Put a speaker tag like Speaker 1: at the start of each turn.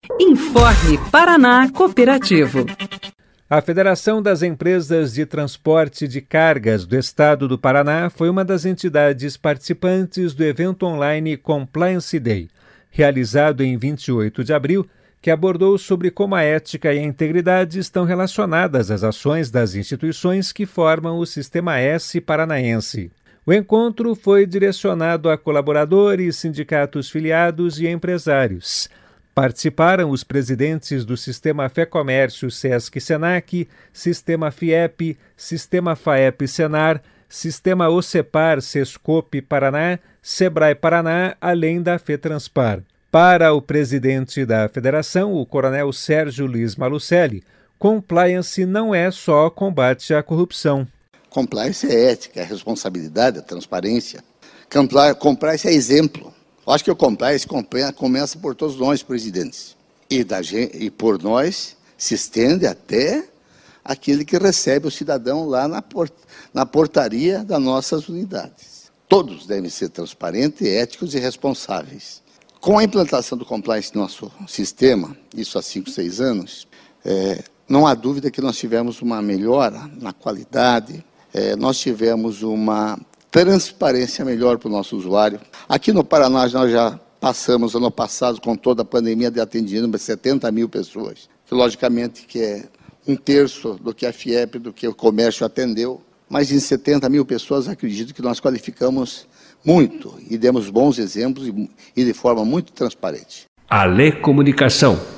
Speaker 1: Informe Paraná Cooperativo.
Speaker 2: A Federação das Empresas de Transporte de Cargas do Estado do Paraná foi uma das entidades participantes do evento online Compliance Day, realizado em 28 de abril, que abordou sobre como a ética e a integridade estão relacionadas às ações das instituições que formam o Sistema S paranaense. O encontro foi direcionado a colaboradores, sindicatos filiados e empresários. Participaram os presidentes do Sistema Fé Comércio Sesc Senac, Sistema FIEP, Sistema FAEP Senar, Sistema OCEPAR Sescope Paraná, Sebrae Paraná, além da FETranspar. Para o presidente da federação, o coronel Sérgio Luiz Malucelli, compliance não é só combate à corrupção.
Speaker 3: Compliance é ética, é responsabilidade, é transparência. Compliance é exemplo. Eu acho que o compliance começa por todos nós, presidentes. E por nós se estende até aquele que recebe o cidadão lá na portaria das nossas unidades. Todos devem ser transparentes, éticos e responsáveis. Com a implantação do compliance no nosso sistema, isso há 5, 6 anos, não há dúvida que nós tivemos uma melhora na qualidade, nós tivemos uma transparência melhor para o nosso usuário. Aqui no Paraná nós já passamos, ano passado, com toda a pandemia, de atendimento 70 mil pessoas, que logicamente que é 1/3 do que a FIEP, do que o comércio atendeu, mas em 70 mil pessoas acredito que nós qualificamos muito e demos bons exemplos e de forma muito transparente.
Speaker 4: Ale Comunicação.